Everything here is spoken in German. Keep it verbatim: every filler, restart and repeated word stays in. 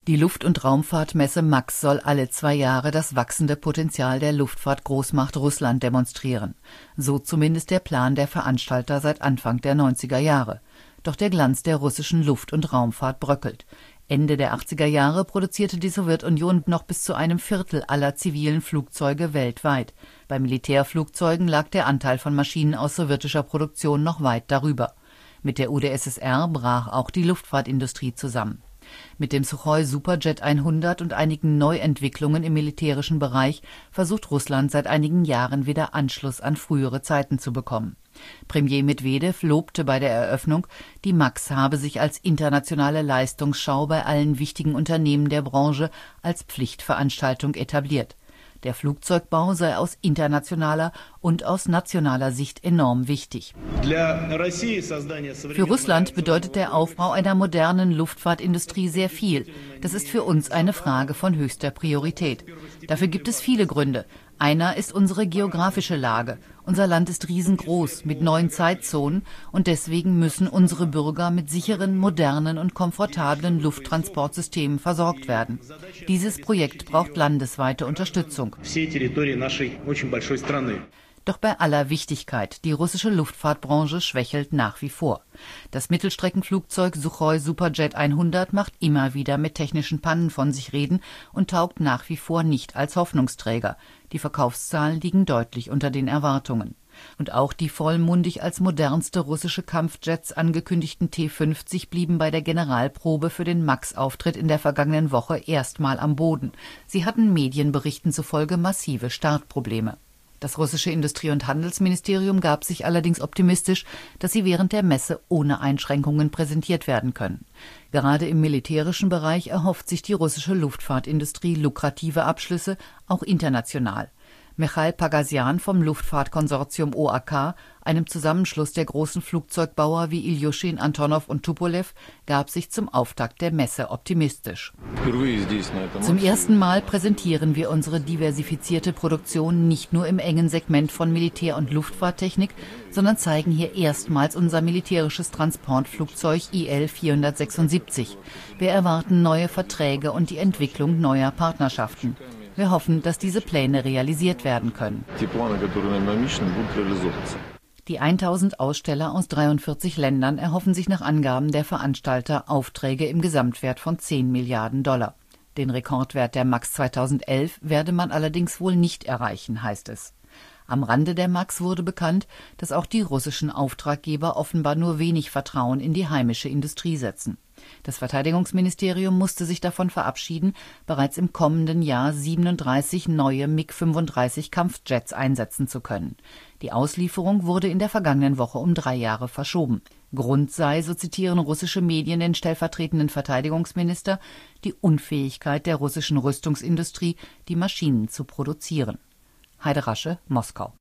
Die Luft- und Raumfahrtmesse MAX soll alle zwei Jahre das wachsende Potenzial der Luftfahrtgroßmacht Russland demonstrieren. So zumindest der Plan der Veranstalter seit Anfang der neunziger Jahre. Doch der Glanz der russischen Luft- und Raumfahrt bröckelt. Ende der achtziger Jahre produzierte die Sowjetunion noch bis zu einem Viertel aller zivilen Flugzeuge weltweit. Bei Militärflugzeugen lag der Anteil von Maschinen aus sowjetischer Produktion noch weit darüber. Mit der U d S S R brach auch die Luftfahrtindustrie zusammen. Mit dem Suchoi Superjet hundert und einigen Neuentwicklungen im militärischen Bereich versucht Russland seit einigen Jahren wieder Anschluss an frühere Zeiten zu bekommen. Premier Medwedew lobte bei der Eröffnung, die MAX habe sich als internationale Leistungsschau bei allen wichtigen Unternehmen der Branche als Pflichtveranstaltung etabliert. Der Flugzeugbau sei aus internationaler und aus nationaler Sicht enorm wichtig. Für Russland bedeutet der Aufbau einer modernen Luftfahrtindustrie sehr viel. Das ist für uns eine Frage von höchster Priorität. Dafür gibt es viele Gründe. Einer ist unsere geografische Lage. Unser Land ist riesengroß mit neun Zeitzonen und deswegen müssen unsere Bürger mit sicheren, modernen und komfortablen Lufttransportsystemen versorgt werden. Dieses Projekt braucht landesweite Unterstützung. Doch bei aller Wichtigkeit, die russische Luftfahrtbranche schwächelt nach wie vor. Das Mittelstreckenflugzeug Suchoi Superjet hundert macht immer wieder mit technischen Pannen von sich reden und taugt nach wie vor nicht als Hoffnungsträger. Die Verkaufszahlen liegen deutlich unter den Erwartungen. Und auch die vollmundig als modernste russische Kampfjets angekündigten T fünfzig blieben bei der Generalprobe für den MAX-Auftritt in der vergangenen Woche erstmal am Boden. Sie hatten Medienberichten zufolge massive Startprobleme. Das russische Industrie- und Handelsministerium gab sich allerdings optimistisch, dass sie während der Messe ohne Einschränkungen präsentiert werden können. Gerade im militärischen Bereich erhofft sich die russische Luftfahrtindustrie lukrative Abschlüsse, auch international. Michail Pagasian vom Luftfahrtkonsortium O A K, einem Zusammenschluss der großen Flugzeugbauer wie Iljuschin, Antonov und Tupolew, gab sich zum Auftakt der Messe optimistisch. Zum ersten Mal präsentieren wir unsere diversifizierte Produktion nicht nur im engen Segment von Militär- und Luftfahrttechnik, sondern zeigen hier erstmals unser militärisches Transportflugzeug I L vierhundertsechsundsiebzig. Wir erwarten neue Verträge und die Entwicklung neuer Partnerschaften. Wir hoffen, dass diese Pläne realisiert werden können. Die tausend Aussteller aus dreiundvierzig Ländern erhoffen sich nach Angaben der Veranstalter Aufträge im Gesamtwert von zehn Milliarden Dollar. Den Rekordwert der MAX zweitausendelf werde man allerdings wohl nicht erreichen, heißt es. Am Rande der MAX wurde bekannt, dass auch die russischen Auftraggeber offenbar nur wenig Vertrauen in die heimische Industrie setzen. Das Verteidigungsministerium musste sich davon verabschieden, bereits im kommenden Jahr siebenunddreißig neue MiG fünfunddreißig Kampfjets einsetzen zu können. Die Auslieferung wurde in der vergangenen Woche um drei Jahre verschoben. Grund sei, so zitieren russische Medien den stellvertretenden Verteidigungsminister, die Unfähigkeit der russischen Rüstungsindustrie, die Maschinen zu produzieren. Heide Rasche, Moskau.